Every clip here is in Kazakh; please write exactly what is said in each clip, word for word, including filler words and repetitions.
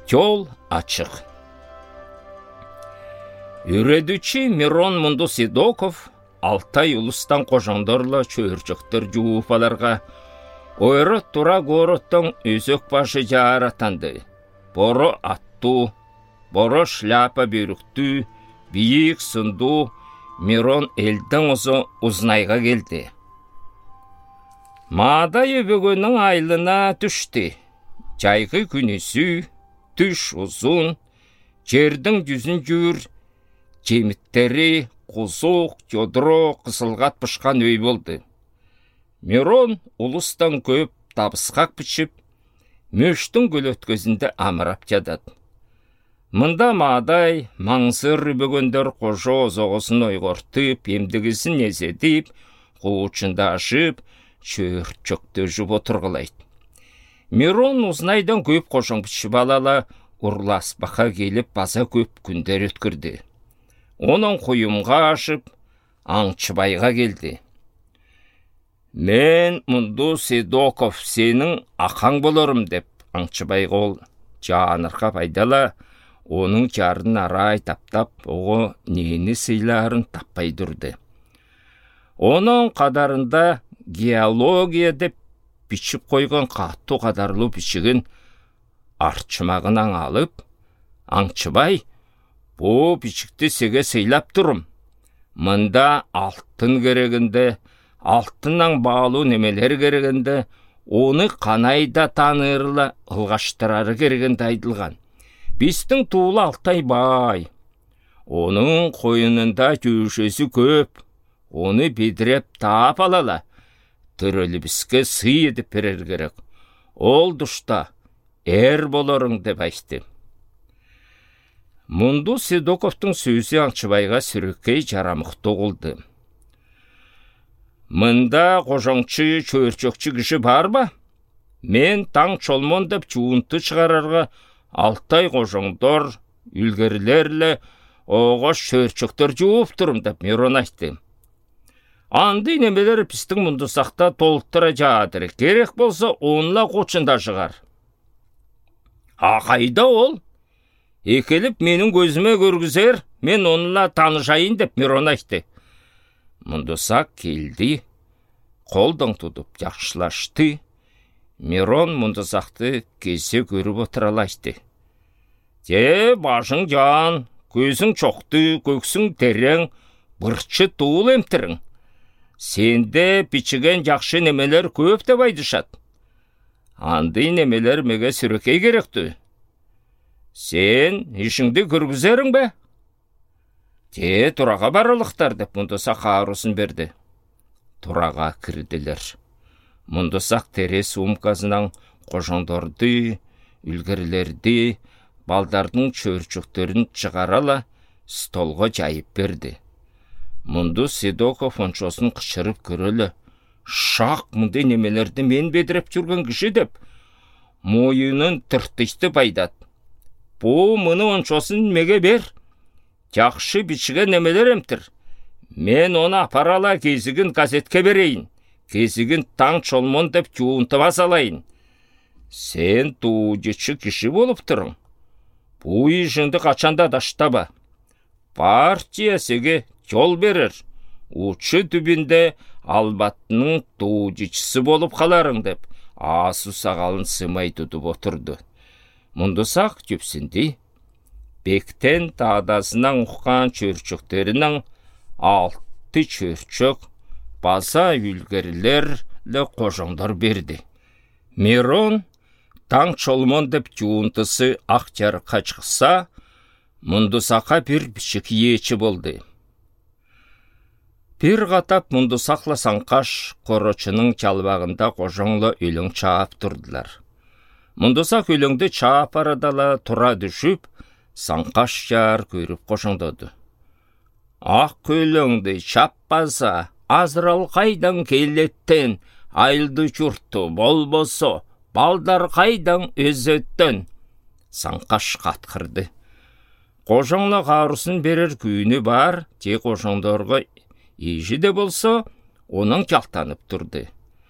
Жол ачык. Үредүчү Мирон Мундусидоков Алтай улустан кожондорла чөөрчөктөр жууп аларга ойрот тура гороттон өзөк башы жааратанды. Боро аттуу, боро шляпа бүйрүктүү, бийик сындуу Мирон элден озо Узнайга келди. Маадай өбөгөнүн айлына түштү. Жайгы күнүсү, түш узун, жердин жүзүн жүүр, жемиттери кузук, жодро, кысылгат пышкан өй болду. Мирон улустан көп табыскак бичип, мөштүн көлөткөзүндө амырап жатат. Мында Маадай маңсыр үбөгөндөр кожо озогосун ойгортуп, эмдигисин эзедип, куучунда ашып, чөөрчөктө жуп отургулайт. Мирон Узнайдан көп кошоң бичип алала, урласпакка келип база көп күндөр өткүрдү. Онун куюмга ашып, Аңчыбайга келди. Мен Мундусидоков сенин акаң болорум деп Аңчыбайга ол жааныркап айдала, онун жарын арай таптап, ого нени сыйларын таппай турду. Онун кадарында геология деп бичип койгон каттуу кадарлуу бичигин арчымагынан алып, Аңчыбай, бу бичикти сеге сыйлап турум. Мында алтын керегинде, алтыннан баалуу немелер керегинде, оны канайда таанырла ылгаштырары керегинде айтылган. Биздин туулу Алтай бай. Онун коюнунда жүүшөсү көп. Оны бидиреп таап алала. Төрөлүбүзгө сый эдип берер керек. Ол душта эр болоруң деп айтты. Мундусидоковдун сөзү Аңчыбайга сүрөккөй жарамыктуу болду. Мында кожоңчу, чөөрчөкчү киши барбы? Мен таң чолмон деп жуунту чыгарарга Алтай кожоңдор, үлгерлерле огош чөөрчөктөр жууп турум деп Мирон айтты. Андай немелер биздин Мундусакта толуктура жаадыр. Керек болсо онла кучунда жыгар. А кайда ол? Экелип менин көзүмө көргүзөр, мен онла таанышайын деп Мирон айтты. Мундусак келди, колдон тутуп жакшылашты. Мирон Мундусакты кесе көрүп отуралашты. Же башың жан, көзүң чокту, көксүң терең, бырчы туул эмтириң. Сенде бичиген жакшы немелер көп деп айтышат. Андай немелер меге сүрөкөй керектүү. Сен ишиңди көргүзөрүң бе? Же турага баралыктар деп Мундусак аарусын берди. Турага кирдилер. Мундусак тере сумкасынан кожоңдорду, үлгерлерди, балдардын чөөрчөктөрүн чыгарала столго жайып берди. Мундусидоков ончосун кычырып көрөлө. Шак мындай немелерди мен бедиреп жүргөн киши деп моюнун тыртышты байдат. Бу муну ончосын меге бер. Жакшы бичиген немелер эмтир. Мен оны апарала кезигин газетке берейин. Кезигин таң чолмон деп жуунтума салайын. Сен туужучу киши болуп туруң. Бу ишиңди качанда таштаба. Партия сеге жол берер. Учу түбүндө албаттынын туужучусу болуп каларың деп аасу сагалын сымай тутуп отурду. Мундусак жүпсүндү. Бектен таадасынан уккан чөөрчөктөрүнөн алты чөөрчөк баса үлгерлерле кожоңдор берди. Мирон таң чолмон деп жуунтусы ак жарыкка чыкса, Мундусакка бир бичик ээчи болду. Бир катап Мундусакла Саңкаш корочунун чалбагында кожоңло өлөң чаап турдулар. Мундусак өлөңдү чаап арадала тура düşүп, Саңкаш жар көрүп кошоңдоду. Ак өлөңдү чаппаса, азырал кайдан келеттен, айылды чуртту болбосо, балдар кайдан өзөттөн. Саңкаш каткырды. Кожоңла каарусын берер күйүнү бар, же кожоңдорго ижи де болсо, онун жалтанып турду.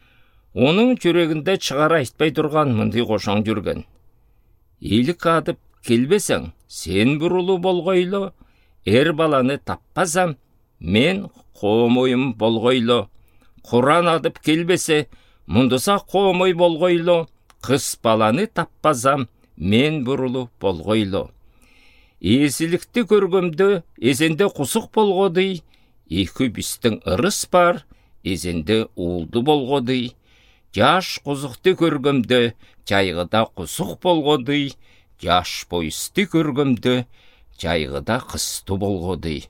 Онун жүрөгүндө чыгара айтпай турган мындай кошоң жүргөн. Элик адып келбесең, сен бұрулы болғойлы, ер баланы таппасам, мен қомойым болғойлы. Құран адып келбесе, мұндыса қомой болғойлы, қыз баланы таппасам, мен бұрулы болғойлы. Есілікті көргімді, езенде құсық болғоды, екі бістің ырыс бар, езенде уылды болғоды. Жаш құзықты көргімді, жайғыда құсық болғоды, жаш бойысты көргімді, жайғыда қысты болғоды.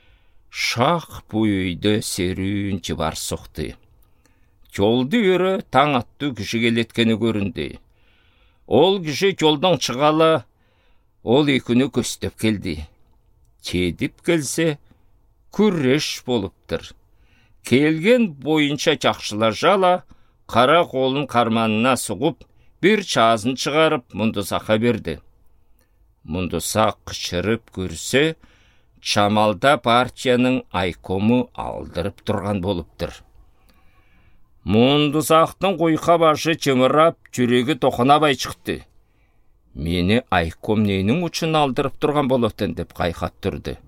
Шақ бұйыйды серуін жыбар соқты. Жолды өрі таң атты кіші келеткені көрінді. Ол кіші жолдан шығалы, ол екіні көстеп келді. Чедіп келсе, күрреш болыптыр. Келген бойынша жақшылар жала, қара қолын қарманына сұғып, бір чазын шығарып, Мұндысаққа берді. Мұндысақ қышырып көрсе, Чамалда партияның айкомы алдырып тұрған болыптыр. Мұндысақтың қойқа башы чымырап, жүрегі тоқынабай шықты. Мені айком нейнің үшін алдырып тұрған болыптын деп қайқат тұрды.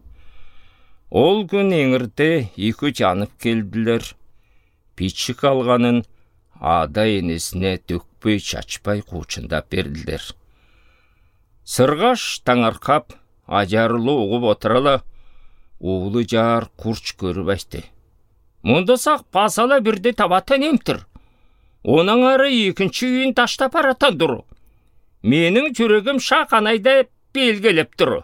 Ол күн еңірде екі жанып келділер. Пичік алғанын ада енесіне дөкпей шачпай қуышындап берділер. Сырғаш таңарқап, ажарлы оғып отыралы, оғылы жар құрч көріп әсті. Мұндысақ басала бірде табаттан емтір. Оның ары екінші үйін таштап араттан дұру. Менің жүрегім шақанайда белгелеп тұру.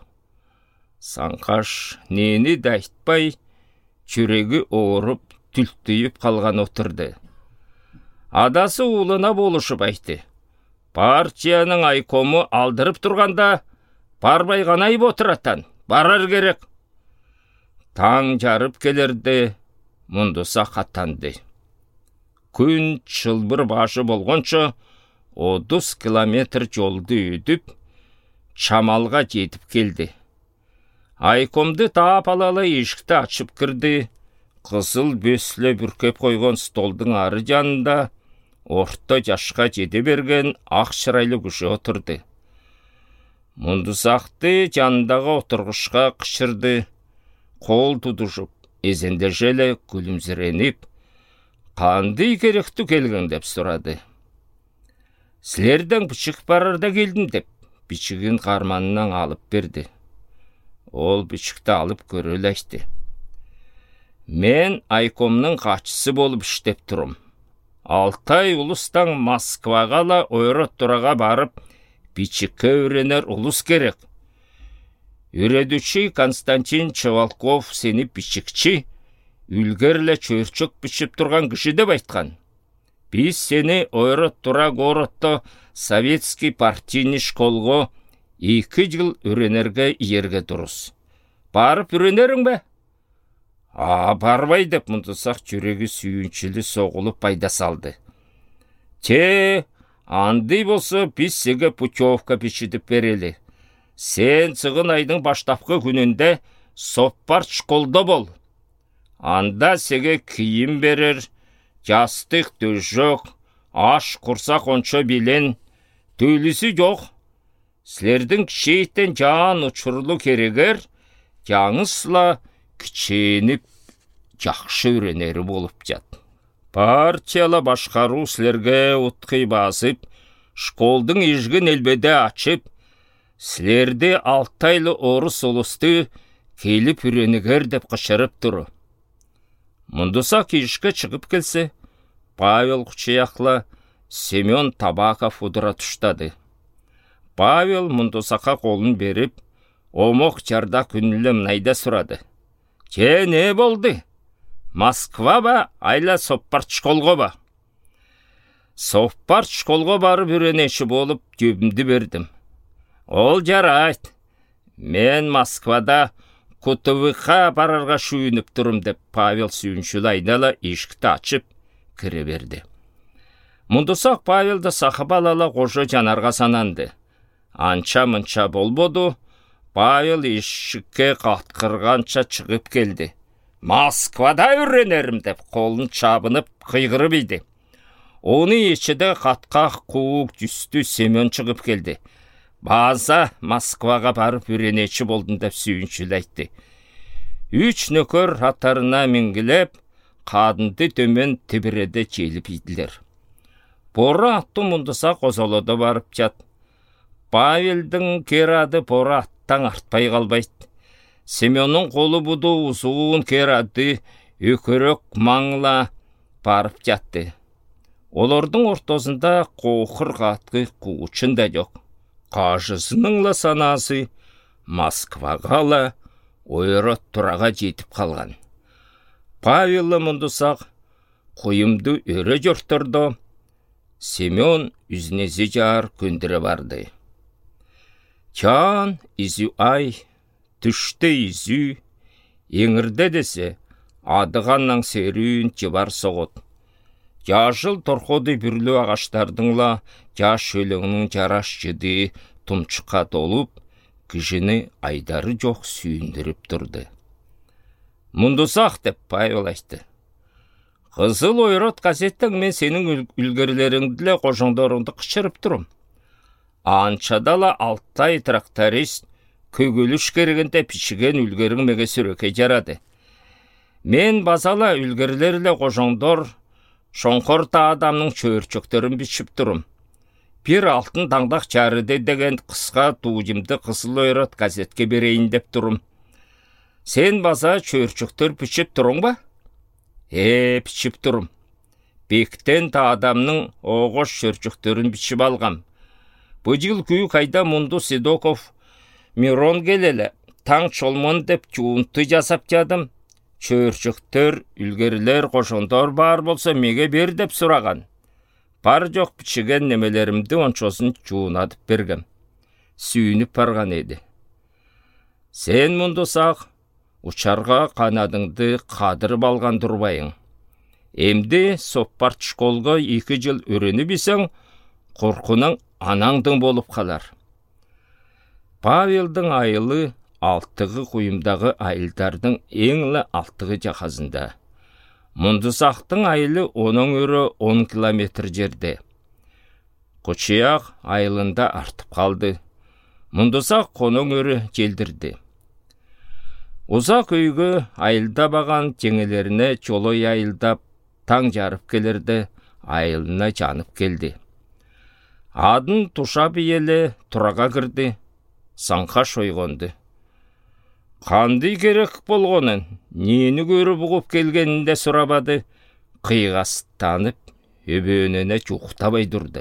Саңқаш нені дайтпай, жүрегі оғырып, түлттейіп қалған отырды. Адасы ұлына болышып айтты. Партияның айкомы алдырып тұрғанда, барбай ғанайып отыраттан, барар керек. Таң жарып келерді, Мұндысақ аттанды. Күн чылбыр башы болғанша, отыз километр жолды өдіп, Чамалға жетіп келді. Айкомды таап алалы ешікті ашып кірді. Қызыл бөслі бүркеп қойған столдың ары жанында, орта жашқа жете берген ақ шырайлы күші отырды. Мұндысақты жанындағы отырғышқа қышырды, қол тұдышып, езенде желі күлімзіреніп, қандай керекті келген деп сұрады. Сілердің пішік барарда келдім деп, пішігін қарманынан алып берді. Ол пішікті алып көріләшті. Мен айкомның қачысы болып іштеп тұрым. Алтай ұлыстан Москваға ойрат тұраға барып, пішікке өренер ұлыс керек. Үредуші Константин Чевалков сені пішікчі, үлгерлі чөрчік пішіп тұрған кіші деп айтқан. Біз сені ойрат тұра городты советский партийный школға екі жыл үренерге ерге дұрыс. Барып үренерің бе? А, барбай деп Мұндысақ жүрегі сүйіншілі соғылып пайда салды. Те, андай болса біз сеге путевка пешедіп берелі. Сен сығын айдың баштапқы күнінде соппарт школда бол. Анда сеге киім берер, жастық төз жоқ, аш құрсақ онша билен, төйлісі жоқ. Сілердің кішейттен жан ұчырлы керегер, жаңысла кішеніп жақшы өренері болып жат. Партияла башқару сілерге ұтқи басып, школдың ежгін елбеде açып, сілерде алтайлы орыс ұлысты келіп үренігер деп қышырып тұры. Мұндысақ ешкі шығып келсе, Павел Құчаяқла Семен Табаков ұдыра тұштады. Павел Мұндысаққа қолын беріп, омоқ жарда күнілі мұнайда сұрады. Че, не болды? Москва ба, айла соппарт школға ба? Соппарт школға барып үренеші болып, жөбімді бердім. Ол жарайт. Мен Москвада Кутовыққа барарға шүйініп тұрым деп Павел сүйіншіл айнала ешікті açып кіре берді. Мұндысақ Павелді сақып алала қожы жанарға сананды. Анча-мұнча болбоду, Павел ешікке қатқырғанша шығып келді. Москвада үренерім деп қолын чабынып қиғырып еді. Оны ешіде қатқақ қуық жүсті Семен шығып келді. База Москваға барып үйренечі болдым деп сүйіншіл айтты. Үч нөкөр аттарына мінгілеп, қадынды төмен тібіреде желіп еділер. Бора атты мұндыса қозолоды барып жат. Павелдің керады бора аттан артпай қалбайды. Семеннің қолы бұды ұзуын керады өкірік маңла барып жатты. Олардың ортасында қоқыр қатқы қуычын да жоқ. Қажысыныңла санасы Москваға ойрат тұраға жетіп қалған. Павелі мұндысақ қойымды өрі жұрттырды. Семен үзінезе жар көндірі барды. Чан изю ай, түшті изю, еңірді десе, адығаннан серуін жыбар соғыд. Жашыл торқоды бүрлі ағаштардыңла, жаш шөліңнің жараш жыды тұмчыққа толып, кішіні айдары жоқ сүйіндіріп тұрды. Мұндысақ деп Павел айтты. Қызыл ойрат газеттің мен сенің үлгірлеріңділі қожаңдарыңды қышырып тұрым. Анчадала Алтай тракторист көгіліш керегінде пішіген үлгерің меге сүреке жарады. Мен базала үлгірлерлі қожаңдар шоңқорта адамның чөрчөктерін бішіп тұрым. Bir алтын таңдақ жарыды деген қысқа туғымды қызыл ойрат газетке берейін деп тұрым. Сен база чөрчөктер бішіп тұрың ба? Е, бішіп тұрым. Бектен та адамның оғыш чөрчөктерін бішіп алғам. Бұл жыл күйі қайда мұнды Седоков Мирон келелі, таң чолмон деп жуынты жасап жадым. Чөрчөктер, үлгерлер, қошондар бар болса меге бер деп сұраған. Бар жоқ пішіген немелерімді оншосын жуынадып бергім. Сүйініп барған еді. Сен мұнды сақ, ұчарға қанадыңды қадырып алған тұрбайың. Емді соппарт школға екі жыл өрені бісің, қорқының анаңдың болып қалар. Павелдің айылы алтығы құйымдағы айылдардың еңлі алтығы жақазында. Мұндысақтың айылы оның өрі он километр жерде. Құчияқ айылында артып қалды. Мұндысақ қоның өрі желдірді. Ұзақ өйгі айылда баған жеңелеріне жолой айылдап, таң жарып келерді, айылына жанып келді. Адын тұша биелі тұраға кірді, санқа шойғонды. Қанды керек болғанын, нені көріп ұғып келгенінде сұрабады, қиғастанып, өбөніне жуқтабай тұрды.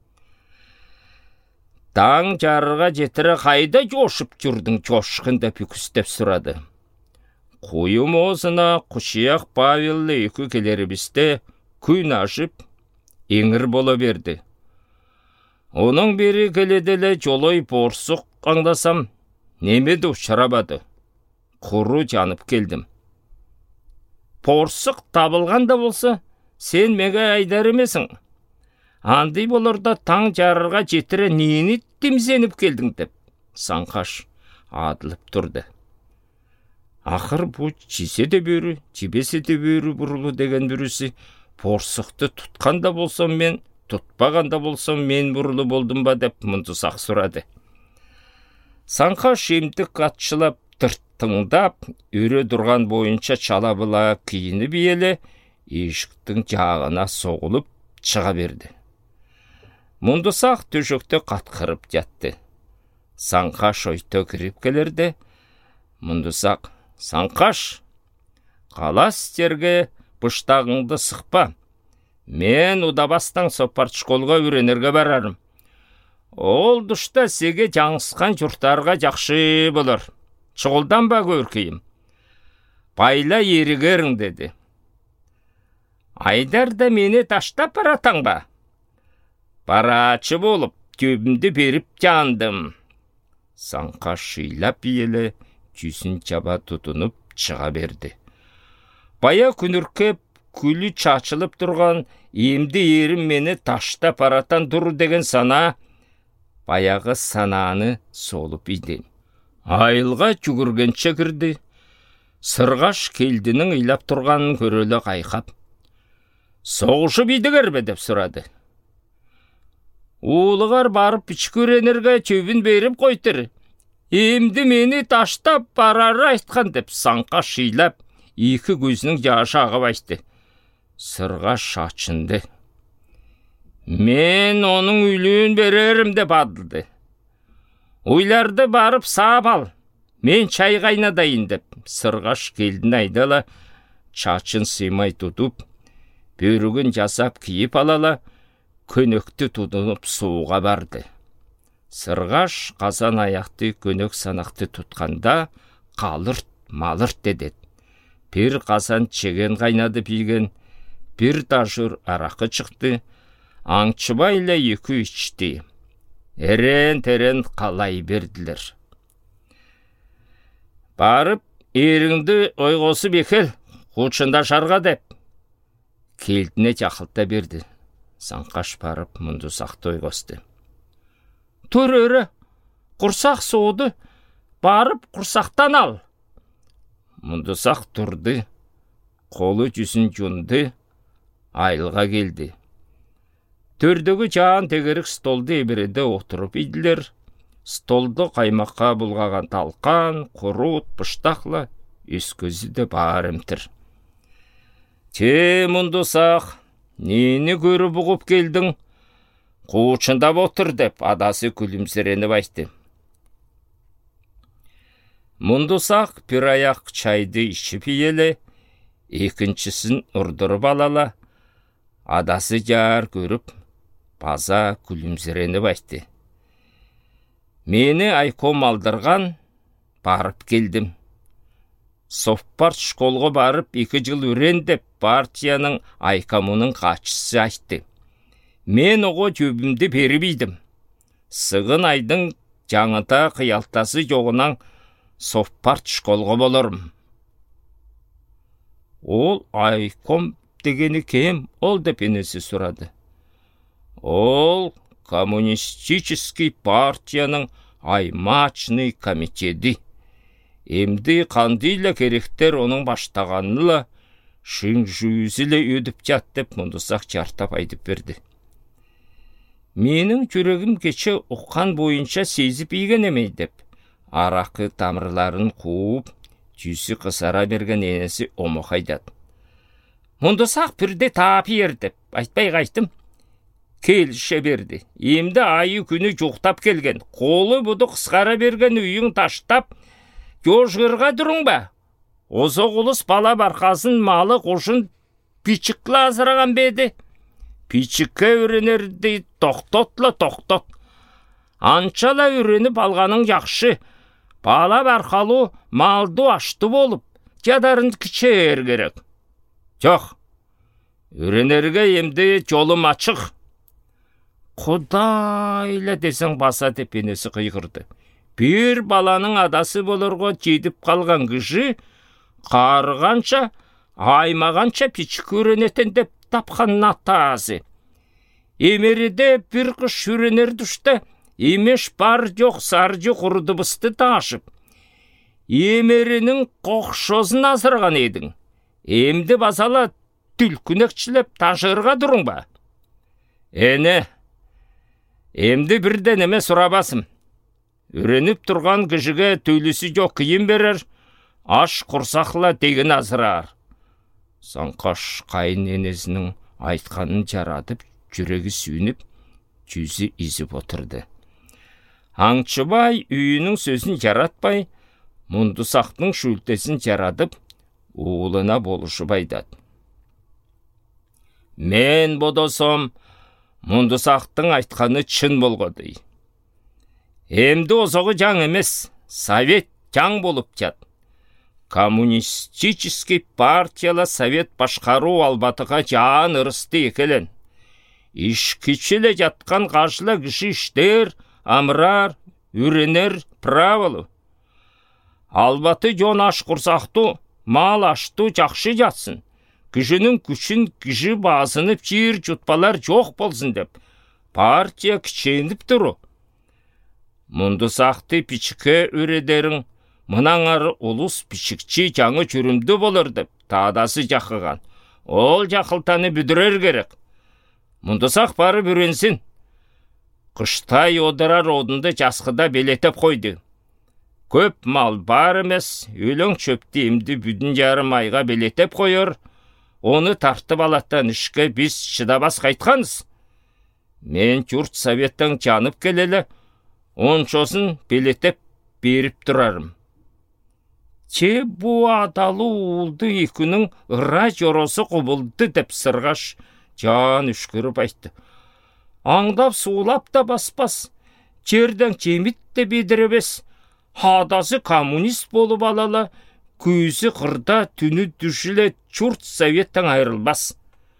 Таң жарыға жетірі қайда жошып жүрдің жошқында пүкістеп сұрады. Қойым осына Құшияқ Павелі екі келерібісте күн ашып, еңір бола берді. Оның бері келеділі жолой борсық аңдасам, немеді ұшырабады. Құру жанып келдім. Борсық табылғанда болса, сен меге айдар емесің. Андай болырда таң жарырға жетірі нені темзеніп келдің деп, санқаш адылып тұрды. Ақыр бұл жесе де бөрі, жебесе де бөрі бұрылы деген бүрісі, борсықты тұтқанда болсам мен, тұтпағанда болсам мен бұрылы болдым ба деп мұндысақ сұрады. Санқаш емдік қатшылап, тырттыңдап, өре тұрған бойынша чалабыла киіні биелі, ешіктің жағына соғылып шыға берді. Мұндысақ төшекті қатқырып жатты. Санқаш ойты кіріп келерді. Мұндысақ, Санқаш, қалас терге бұштағыңды сықпа. Мен ұдабастан сопарт школға үйренерге барарым. Ол дұшта сеге жаңысқан жұрттарға жақшы болыр. Чығылдан ба көркейім. Байла ерігерің деді. Айдарда мені таштап баратаң ба? Барачы болып, төбімді беріп жандым. Санқаш шыйлап биелі, жүзін жаба тұтынып шыға берді. Бая күніркеп, күлі чачылып тұрған, емді ерім мені таштап баратан тұру деген сана, баяғы сананы солып иді. Айылға жүгіргенше кірді. Сырғаш келдінің илап тұрғанын көрелі қайқап. Соғышы бидігер бе деп сұрады. Улығар барып пичкөренерге чөбін беріп қойтыр. Емді мені таштап барары айтқан деп саңқа шилап, екі көзінің жашы ағып айтты. Сырға шачынды. Мен оның үйлін берерім деп адылды. Ойларды барып сап ал, мен чай қайнадайын деп Сырғаш келдін айдала, чачын сыймай тұтып, бөрігін жасап киіп алала, көнөкті тұтынып суға барды. Сырғаш қазан аяқты көнөк санақты тұтқанда қалырт малырт дедет. Бір қазан чеген қайнады пиген, бір тажыр арақы шықты, аңчыбайлы екі ішті. Әрен-терен қалай берділер. Барып, еріңді ойғосы бекел, құлшында шарға деп. Келдіне жақылта берді. Саңқаш барып, Мұндысақты ойғосты. Тұр өрі, құрсақ соуды, барып құрсақтан ал. Мұндысақ тұрды, қолы жүзін жүнді, айылға келді. Төрдегі жан тегерік столды ебіреді отырып еділер. Столды қаймаққа бұлғаған талқан, құрут, пыштақла, өскөзі де бар емтір. Те, Мұндысақ, нені көрі бұғып келдің? Қуычындап отыр деп адасы күлімсіреніп айтты. Мұндысақ бір аяқ чайды ішіп елі, екіншісін ұрдырып алала, адасы жар көріп, база күлімсіреніп айтты. Мені айком алдырған, барып келдім. Совпарт школға барып, екі жыл өрен деп партияның айкамының қачысы айтты. Мен оғы жөбімді берібейдім. Сығын айдың жаңыта қиялтасы жоғынан совпарт школға болырым. Ол айком дегені кем, ол деп енесі сұрады. Ол коммунистический партияның аймачный комитеті. Емді қандыйлы керектер оның баштағанылы, шың жүзілі өдіп жат деп Мұндысақ жартап айтып берді. Менің жүрегім кече ұққан бойынша сезіп еген емей деп, арақы тамырларын қуып, жүзі қысара берген енесі омықайдады. Мұндысақ бірде тапы ер деп, айтпай қайтым. Келіше берді. Емді айы күні жоқтап келген, қолы бұды қысқара берген үйің таштап, жожғырға тұрың ба? Осы құлыс бала барқасын малы қошын пичіклі азыраған беді. Пичікке өренерді тоқтотла тоқтот. Анчала өреніп алғаның жақшы. Бала барқалу малды ашты болып, жадарын кішер керек. Жоқ, өренерге емді жолым açық. Құдайлы десің баса деп енесі қиғырды. Bir баланың адасы болырға жетіп қалған кіші, қарғанша, аймағанша пичік өренетін деп тапқан натазы. Емеріде бір қыш өренер дүшті, емеш бар жоқ сар жоқ ұрдыбысты ташып. Емерінің қоқшозын азырған едің. Емді базала түлкінекшілеп ташырға тұрың ба? Әне, емді бірден еме сұрабасым. Үреніп тұрған кішіге төйлісі жоқ киім берер, аш құрсақла деген азырар. Саңқаш қайын енесінің айтқанын жаратып, жүрегі сүйініп, жүзі изіп отырды. Аңшыбай үйінің сөзін жаратпай, Мұндысақтың шүлтесін жаратып, уылына болышып айтады. Мен бодосом, Мұндысақтың айтқаны чын болғады. Емді озығы жаң емес, совет жаң болып жат. Коммунистический партияла совет башқару албатыға жан ұрысты екелен. Ішкічілі жатқан қажылы кіші іштер, амырар, үренер, правылы. Албаты жон аш құрсақты, мал ашты жақшы жатсын. Кішінің күшін кіші басынып жер жұтпалар жоқ болсын деп. Партия кішеніп тұру. Мұндысақты пичіке үредерің, мұнаңары ұлыс пичікчі жаңы жүрімді болыр деп, тадасы жақыған. Ол жақылтаны бүдірер керек. Мұндысақ бары бүренсін. Қыштай одырар одынды жасқыда белетіп қойды. Көп мал бар емес, өлің чөпті емді бүдін жарым айға белетіп қойыр, оны тартып алаттан ішкі біз шыдабас қайтқаныз. Мен жұрт советтің жанып келелі, оншосын белетіп беріп тұрарым. Че бұ адалы ұлды екінің ұра жоросы құбылды деп сырғаш жан үшкіріп айтты. Аңдап суылап та баспас, жерден жеміт те бедіребес, адасы коммунист болып алала, көзі қырда түні дүшілі жұрт советтің айрылбас.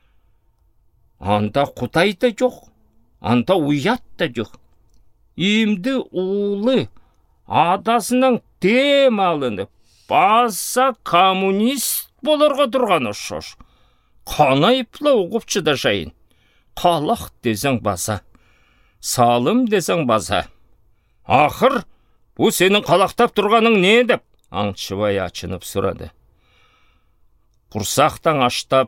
Анда құдай да жоқ, анда уят та жоқ. Емді ұлы адасының тем алынып, баса коммунист боларға тұрған ұшыр. Қанайыпла ұғыпчы да жайын. Қалақ дезің баса, салым дезің баса. Ақыр, бұл сенің қалақтап тұрғаның не деп? Аңшыбай ачынып сұрады. Құрсақтан аштап,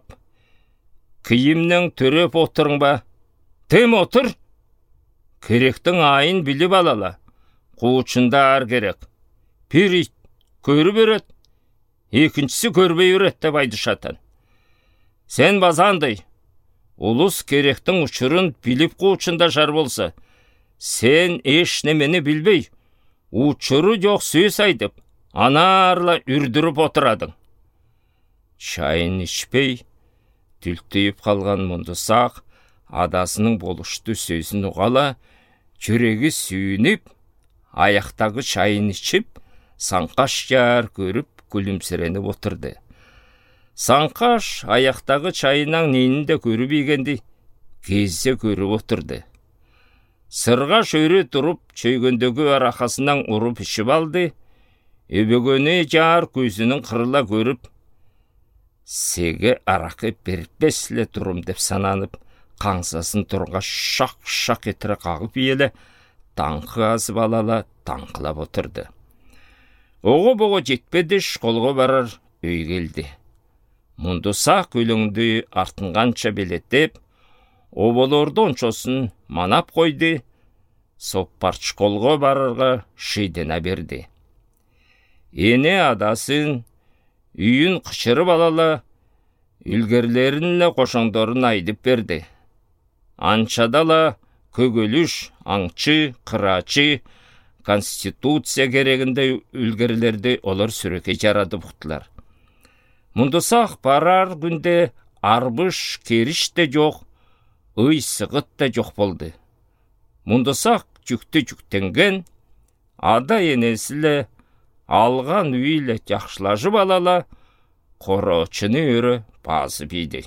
киімнің түреп отырың ба? Тем отыр? Керектің айын біліп алала. Қуычында ар керек. Перейт, көріп өрет. Екіншісі көрбей өрет деп айды шатан. Сен базандай, ұлыс керектің ұшырын біліп қуычында жар болса, сен еш немені білбей, ұшыры жоқ сөз айдып, анарла үрдіріп отырадың. Шайын ішпей, түлтейіп қалған Мұндысақ, адасының болышты сөзін ұғала, жүрегі сүйініп, аяқтағы шайын ішіп, Саңқаш жар көріп, күлімсіреніп отырды. Саңқаш аяқтағы чайынан нейінде көріп егенді, кезсе көріп отырды. Сырға шөре тұрып, чөйгендегі арақасынан ұрып ішіп алды, өбөгөне жар көзінің қырыла көріп, сегі арақы беріппесілі тұрым деп сананып, қаңсасын тұрға шақ-шақ етірі қағып елі, таңқы азып алала таңқылап отырды. Оғы-бұғы жетпеді шқолға барар өй келді. Мұндысақ өліңді артынғанша белеттеп, оболорды оншосын манап қойды, соппарт шқолға барарға шидена берді. Ене адасын, үйін қышырып алала, үлгерлерінлі қошаңдарын айдып берді. Анчадала көгөлүш, аңчы, қырачы, конституция керегінде үлгерлерді олар сүреке жарады бұқтылар. Мұндысақ барар күнде арбыш, керіш те жоқ, үй сығыт та жоқ болды. Мұндысақ жүкті жүктенген, ада енесілі алған үйлі жақшылажып алала, қорочыны өрі базы бейді.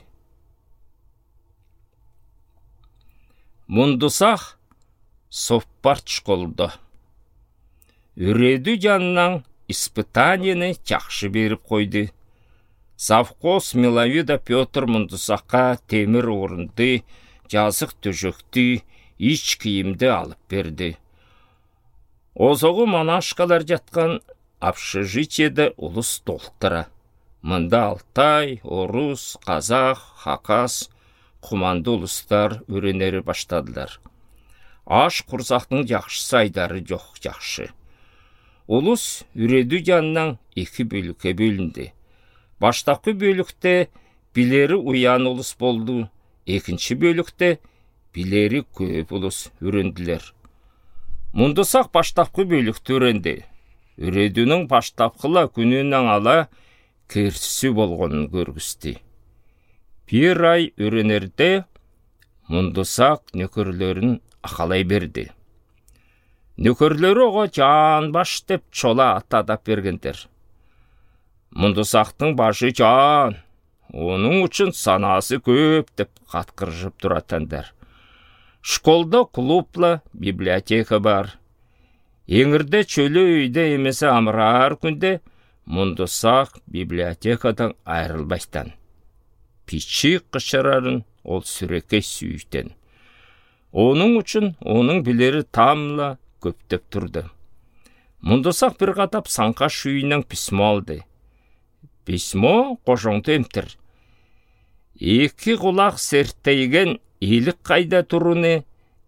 Мұндысақ соппарт шқолды. Үреді жанынан испытанияны жақшы беріп қойды. Завхоз Миловида Петр Мұндысаққа темір орынды, жазық төжікті, іш киімді алып берді. Озоғы манашқалар жатқан общежитиеде ұлыс толықтыра. Мында Алтай, Орус, Қазақ, Хақас, құманды ұлыстар өренері баштадылар. Аш құрсақтың жақшысы айдары жоқ жақшы. Улус үреді жанынан екі бөлікке бөлінді. Баштақы бөлікте білері ұян ұлыс болды, екінші бөлікте білері көп ұлыс өренділер. Мұндысақ баштақы бөлікті өренді. Үредінің баштаққыла күнінен ала керсісі болғанын көргісті. Bir ай өренерде Мұндысақ нөкерлерін ақалай берді. Нөкерлері оға жан баш деп чола атадап бергендер. Мұндысақтың башы жан, оның үшін санасы көп деп қатқыржып тұратандар. Школда клубла библиотека бар. Еңірде чөлі үйде емесі амырар күнде Мұндысақ библиотекадан айрылбастан. Пичи қышырарын ол сүреке сүйіктен. Оның үшін оның білері тамла көптеп тұрды. Мұндысақ бір қатап Саңқаш үйінен письмо алды. Письмо қожоңды емтір. Екі құлақ серттейген елік қайда тұруны,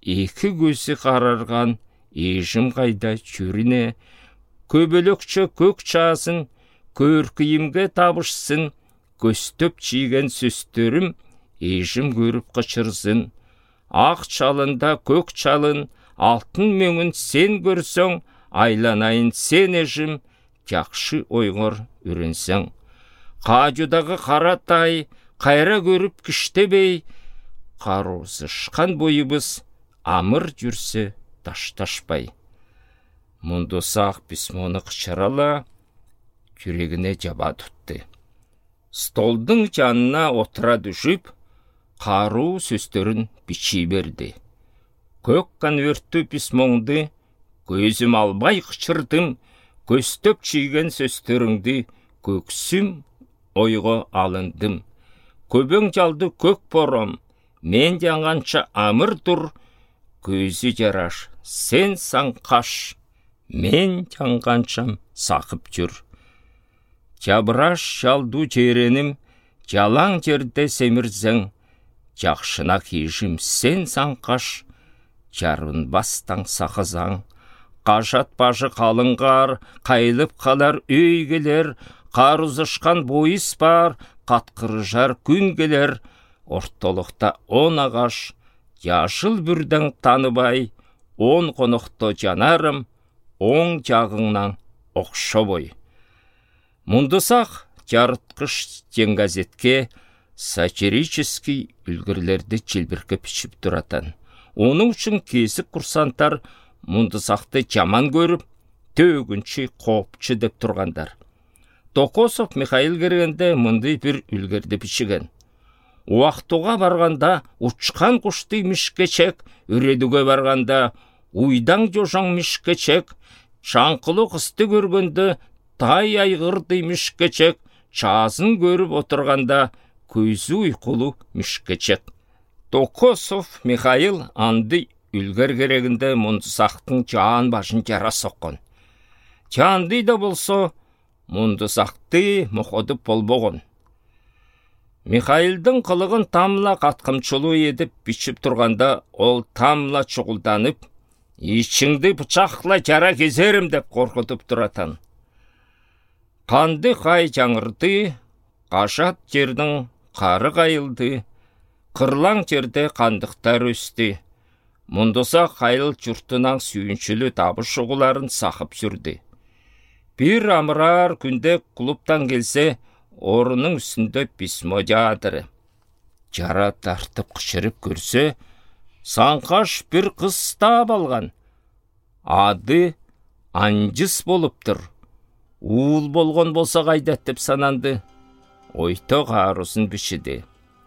екі көзі қарарған ежім қайда жүріне, көбелөкші көк часын, көркиімге табышсын, көстөп чиген сөстерім, ежім көріп қычырсын. Ақ чалында көк чалын, алтын мөңін сен көрсің, айланайын сен ежім, жақшы ойғыр үрінсің. Қажудағы қаратай, қайра көріп кіштебей, қарусышқан бойыбыз, амыр жүрсе ташташпай. Мұндысақ писмоны қышырала, жүрегіне жаба тұтты. Столдың жанына отыра düşіп, қару сөстерін бичи берді. Көк конвертті писмоңды, көзім албай қычырдым, көстөп чиген сөстеріңді, көксім ойға алындым. Көбең жалды көк бором, мен жаңғанша амыр тұр, көзі жараш, сен саңқаш, мен жаңғаншам сақып жүр. Жабыраш жалду жеренім, жалаң жерде семірзің, жақшына кежім сен саңқаш, жарын бастан сақызаң. Қажат бажы қалыңғар, қайлып қалар өй келер, қарузышқан бойыс бар, қатқырыжар күн келер. Ортолықта он ағаш, яшыл бүрдің таныбай, он қонықты жанарым, оң жағыңнан оқшы бой. Мұндысақ жарытқыш тенгазетке сатирический үлгірлерді челбіркі пішіп тұратын. Оның үшін кесік курсанттар мұндысақты жаман көріп, төгінші қопчы деп тұрғандар. Токосов Михаил кергенде мұндай бір үлгерді пішіген. Уақтуға барғанда ұчқан құшты мішкечек, үредіге барғанда уйдаң жошаң мішкечек, шаңқылы қысты көргенді тай айғырды мішкечек, чазын көріп отырғанда көзі ұйқылы мішкечек. Токосов Михаил анды үлгер керегінде мұндысақтың жан башын жара соққан. Жанды да болса, мұндысақты мұқодып болбоғын. Михаилдың қылығын тамла қатқымчылы едіп бичіп тұрғанда, ол тамла чұғылданып, ешіңді бычақла жара кезерім деп қорқытып тұратын. Қанды қай жаңырды, қашат жердің қары қайылды, қырлаң жерде қандықтар өсті. Мұндыса қайыл жұртынан сүйіншілі табы шұғыларын сақып сүрді. Bir амырар күнде клубтан келсе, орының үстінде письмо жатыр. Жара тартып қышырып көрсе, саңқаш бір қыз тап алған. Ады Анжыс болыптыр. Уыл болған болса қайдат деп сананды. Ойты қарусын бішіді.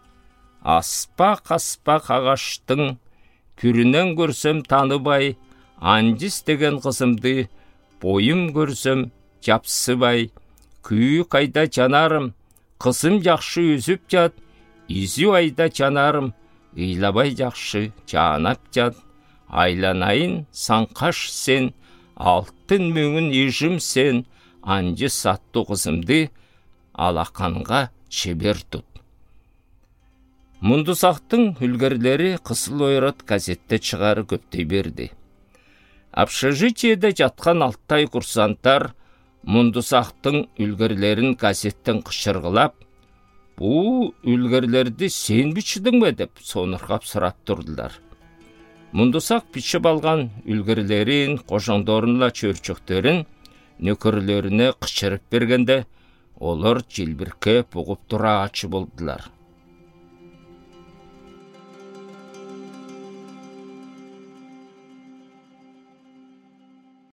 Аспақ-аспақ ағаштың түрінен көрсем таныбай, Анжыс деген қызымды бойым көрсем жапсыбай. Күйі қайда жанарым, қысым жақшы үзіп жат, изі айда жанарым, ұйлабай жақшы жанап жат. Айланайын саңқаш сен, алтын мөңін ежім сен, Анжы сатты қызымды алақанға шебер тұт. Мұндысақтың үлгерлері қысыл ойрат газетте шығары көптей берді. Общежитиеде жатқан алттай курсанттар Мұндысақтың үлгерлерін газеттен қышырғылап, «Бұл үлгерлерді сен бичідің бе?» деп сонырқап сұрап тұрдылар. Мұндысақ бичіп алған үлгерлерін, қожаңдорынла чөрчөктерін нөкірлеріне қышырып бергенде, олар желбірке бұғып тұра ачы болдылар.